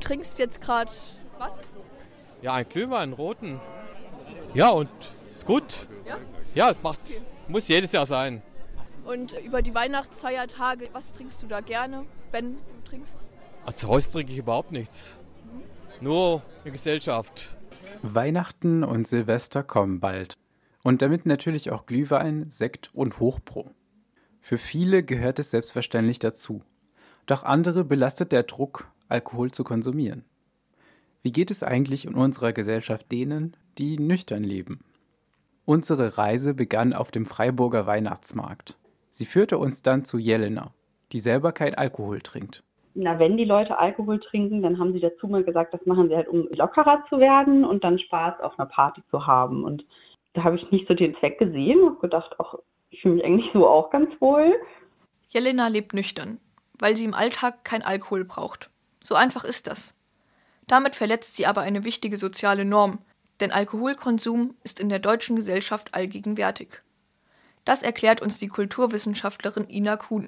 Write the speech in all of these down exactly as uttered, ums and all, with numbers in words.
trinkst jetzt gerade was? Ja, ein Glühwein, einen roten. Ja, und ist gut. Ja? Ja, macht, Okay. muss jedes Jahr sein. Und über die Weihnachtsfeiertage, was trinkst du da gerne, wenn du trinkst? Also zu Hause trinke ich überhaupt nichts. Nur eine Gesellschaft. Weihnachten und Silvester kommen bald. Und damit natürlich auch Glühwein, Sekt und Hochbro. Für viele gehört es selbstverständlich dazu. Doch andere belastet der Druck, Alkohol zu konsumieren. Wie geht es eigentlich in unserer Gesellschaft denen, die nüchtern leben? Unsere Reise begann auf dem Freiburger Weihnachtsmarkt. Sie führte uns dann zu Jelena, die selber kein Alkohol trinkt. Na, wenn die Leute Alkohol trinken, dann haben sie dazu mal gesagt, das machen sie halt, um lockerer zu werden und dann Spaß auf einer Party zu haben. Und da habe ich nicht so den Zweck gesehen und gedacht, ach, ich fühle mich eigentlich so auch ganz wohl. Jelena lebt nüchtern, weil sie im Alltag kein Alkohol braucht. So einfach ist das. Damit verletzt sie aber eine wichtige soziale Norm, denn Alkoholkonsum ist in der deutschen Gesellschaft allgegenwärtig. Das erklärt uns die Kulturwissenschaftlerin Ina Kuhn.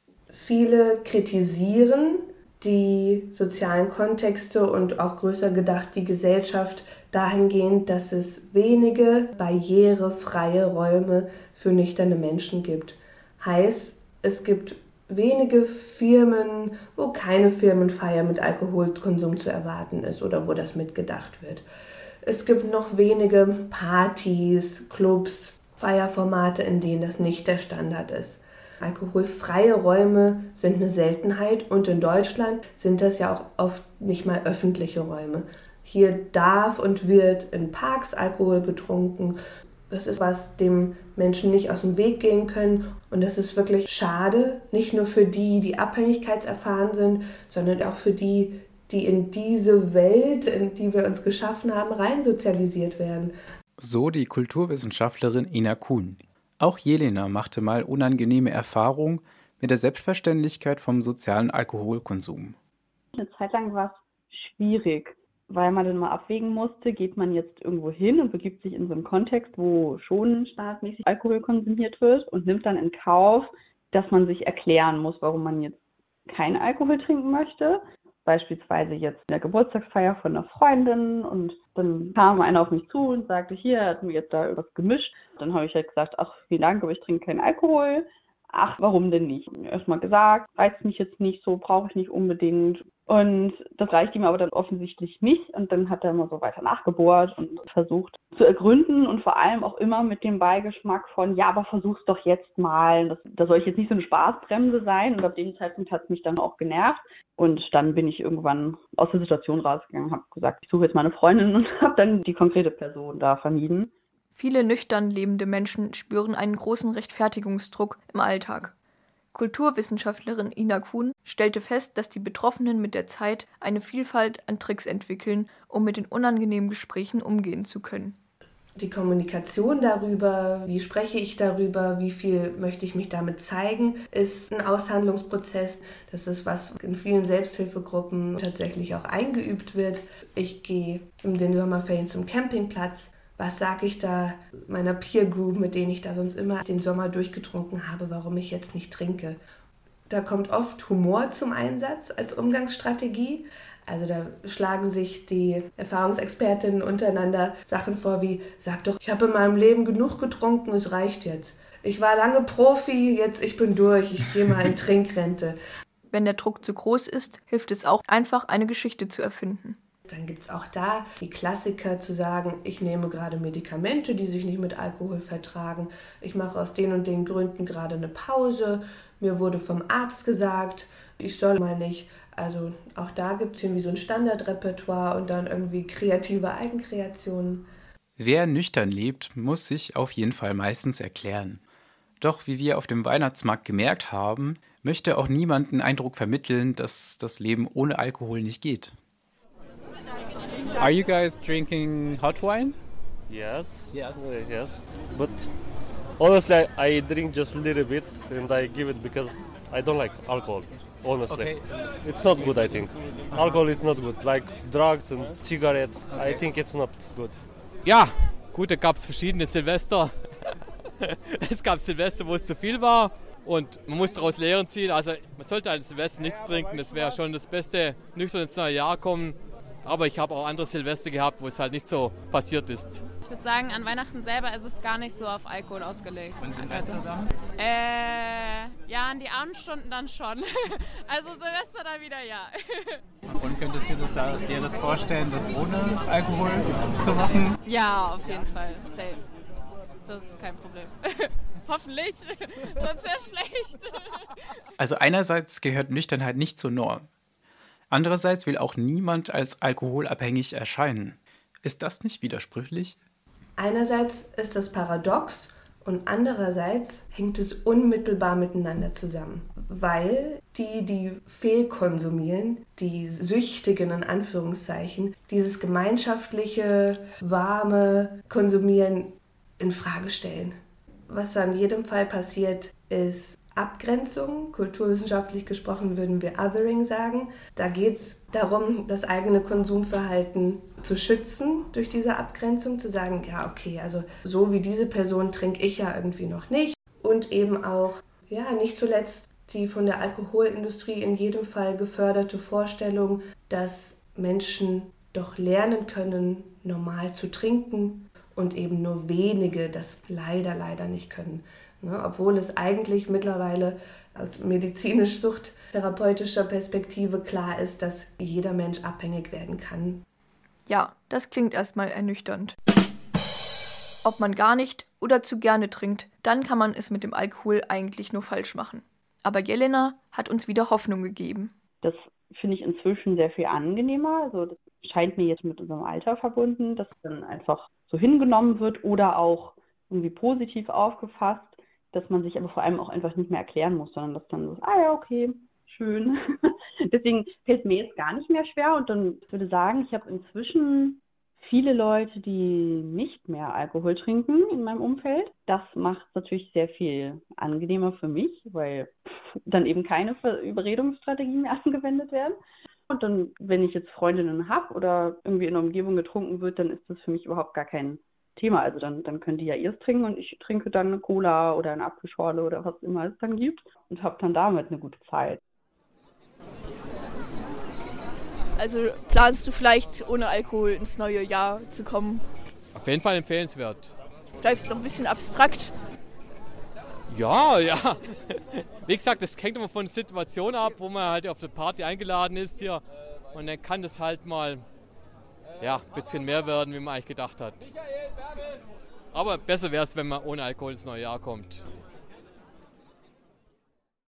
Viele kritisieren die sozialen Kontexte und auch größer gedacht die Gesellschaft dahingehend, dass es wenige barrierefreie Räume für nüchterne Menschen gibt. Heißt, es gibt wenige Firmen, wo keine Firmenfeier mit Alkoholkonsum zu erwarten ist oder wo das mitgedacht wird. Es gibt noch wenige Partys, Clubs, Feierformate, in denen das nicht der Standard ist. Alkoholfreie Räume sind eine Seltenheit und in Deutschland sind das ja auch oft nicht mal öffentliche Räume. Hier darf und wird in Parks Alkohol getrunken. Das ist, was dem Menschen nicht aus dem Weg gehen können. Und das ist wirklich schade, nicht nur für die, die abhängigkeitserfahren sind, sondern auch für die, die in diese Welt, in die wir uns geschaffen haben, reinsozialisiert werden. So die Kulturwissenschaftlerin Ina Kuhn. Auch Jelena machte mal unangenehme Erfahrungen mit der Selbstverständlichkeit vom sozialen Alkoholkonsum. Eine Zeit lang war es schwierig, weil man dann mal abwägen musste, geht man jetzt irgendwo hin und begibt sich in so einen Kontext, wo schon standardmäßig Alkohol konsumiert wird und nimmt dann in Kauf, dass man sich erklären muss, warum man jetzt keinen Alkohol trinken möchte. Beispielsweise jetzt in der Geburtstagsfeier von einer Freundin und dann kam einer auf mich zu und sagte, hier, er hat mir jetzt da irgendwas gemischt. Dann habe ich halt gesagt, ach, vielen Dank, aber ich trinke keinen Alkohol. Ach, warum denn nicht? Erstmal gesagt, reizt mich jetzt nicht so, brauche ich nicht unbedingt. Und das reicht ihm aber dann offensichtlich nicht. Und dann hat er immer so weiter nachgebohrt und versucht zu ergründen und vor allem auch immer mit dem Beigeschmack von, ja, aber versuch's doch jetzt mal. Das, da soll ich jetzt nicht so eine Spaßbremse sein. Und ab dem Zeitpunkt hat es mich dann auch genervt. Und dann bin ich irgendwann aus der Situation rausgegangen, habe gesagt, ich suche jetzt meine Freundin und habe dann die konkrete Person da vermieden. Viele nüchtern lebende Menschen spüren einen großen Rechtfertigungsdruck im Alltag. Kulturwissenschaftlerin Ina Kuhn stellte fest, dass die Betroffenen mit der Zeit eine Vielfalt an Tricks entwickeln, um mit den unangenehmen Gesprächen umgehen zu können. Die Kommunikation darüber, wie spreche ich darüber, wie viel möchte ich mich damit zeigen, ist ein Aushandlungsprozess. Das ist, was in vielen Selbsthilfegruppen tatsächlich auch eingeübt wird. Ich gehe in den Sommerferien zum Campingplatz. Was sage ich da meiner Peer Group, mit denen ich da sonst immer den Sommer durchgetrunken habe, warum ich jetzt nicht trinke? Da kommt oft Humor zum Einsatz als Umgangsstrategie. Also da schlagen sich die Erfahrungsexpertinnen untereinander Sachen vor wie, sag doch, ich habe in meinem Leben genug getrunken, es reicht jetzt. Ich war lange Profi, jetzt ich bin durch, ich gehe mal in Trinkrente. Wenn der Druck zu groß ist, hilft es auch einfach, eine Geschichte zu erfinden. Dann gibt es auch da die Klassiker zu sagen, ich nehme gerade Medikamente, die sich nicht mit Alkohol vertragen. Ich mache aus den und den Gründen gerade eine Pause. Mir wurde vom Arzt gesagt, ich soll mal nicht. Also auch da gibt es irgendwie so ein Standardrepertoire und dann irgendwie kreative Eigenkreationen. Wer nüchtern lebt, muss sich auf jeden Fall meistens erklären. Doch wie wir auf dem Weihnachtsmarkt gemerkt haben, möchte auch niemand den Eindruck vermitteln, dass das Leben ohne Alkohol nicht geht. Are you guys drinking hot wine? Yes. Yes. Uh, yes. But honestly, I drink just a little bit and I give it because I don't like alcohol. Honestly, Okay. It's not good. I think alcohol is not good. Like drugs and cigarettes, I think it's not good. Ja, gut, da gab es verschiedene Silvester. Es gab Silvester, wo es zu viel war. Und man muss daraus Lehren ziehen. Also man sollte an Silvester nichts trinken. Das wäre schon das Beste, nüchtern ins neue Jahr kommen. Aber ich habe auch andere Silvester gehabt, wo es halt nicht so passiert ist. Ich würde sagen, an Weihnachten selber ist es gar nicht so auf Alkohol ausgelegt. Und Silvester dann? Äh, ja, an die Abendstunden dann schon. Also Silvester dann wieder ja. Und könntest du das da, dir das vorstellen, das ohne Alkohol zu machen? Ja, auf jeden Fall. Safe. Das ist kein Problem. Hoffentlich, sonst wäre schlecht. Also einerseits gehört Nüchternheit nicht zur Norm. Andererseits will auch niemand als alkoholabhängig erscheinen. Ist das nicht widersprüchlich? Einerseits ist das paradox und andererseits hängt es unmittelbar miteinander zusammen. Weil die, die fehlkonsumieren, die Süchtigen in Anführungszeichen, dieses gemeinschaftliche, warme Konsumieren in Frage stellen. Was da in jedem Fall passiert, ist Abgrenzung. Kulturwissenschaftlich gesprochen würden wir Othering sagen. Da geht es darum, das eigene Konsumverhalten zu schützen durch diese Abgrenzung, zu sagen, ja okay, also so wie diese Person trinke ich ja irgendwie noch nicht. Und eben auch, ja, nicht zuletzt die von der Alkoholindustrie in jedem Fall geförderte Vorstellung, dass Menschen doch lernen können, normal zu trinken und eben nur wenige das leider, leider nicht können. Ne, obwohl es eigentlich mittlerweile aus medizinisch-suchttherapeutischer Perspektive klar ist, dass jeder Mensch abhängig werden kann. Ja, das klingt erstmal ernüchternd. Ob man gar nicht oder zu gerne trinkt, dann kann man es mit dem Alkohol eigentlich nur falsch machen. Aber Jelena hat uns wieder Hoffnung gegeben. Das finde ich inzwischen sehr viel angenehmer. Also das scheint mir jetzt mit unserem Alter verbunden, dass dann einfach so hingenommen wird oder auch irgendwie positiv aufgefasst, dass man sich aber vor allem auch einfach nicht mehr erklären muss, sondern dass dann so, ah ja, okay, schön. Deswegen fällt es mir jetzt gar nicht mehr schwer und dann würde ich sagen, ich habe inzwischen viele Leute, die nicht mehr Alkohol trinken in meinem Umfeld. Das macht es natürlich sehr viel angenehmer für mich, weil dann eben keine Überredungsstrategien mehr angewendet werden. Und dann, wenn ich jetzt Freundinnen habe oder irgendwie in der Umgebung getrunken wird, dann ist das für mich überhaupt gar kein Thema. Also dann, dann können die ja ihrs trinken und ich trinke dann eine Cola oder eine Apfelschorle oder was immer es dann gibt und habe dann damit eine gute Zeit. Also planst du vielleicht ohne Alkohol ins neue Jahr zu kommen? Auf jeden Fall empfehlenswert. Bleibst noch ein bisschen abstrakt. Ja, ja. Wie gesagt, das hängt immer von der Situation ab, wo man halt auf der Party eingeladen ist hier. Und dann kann das halt mal ja, ein bisschen mehr werden, wie man eigentlich gedacht hat. Aber besser wäre es, wenn man ohne Alkohol ins neue Jahr kommt.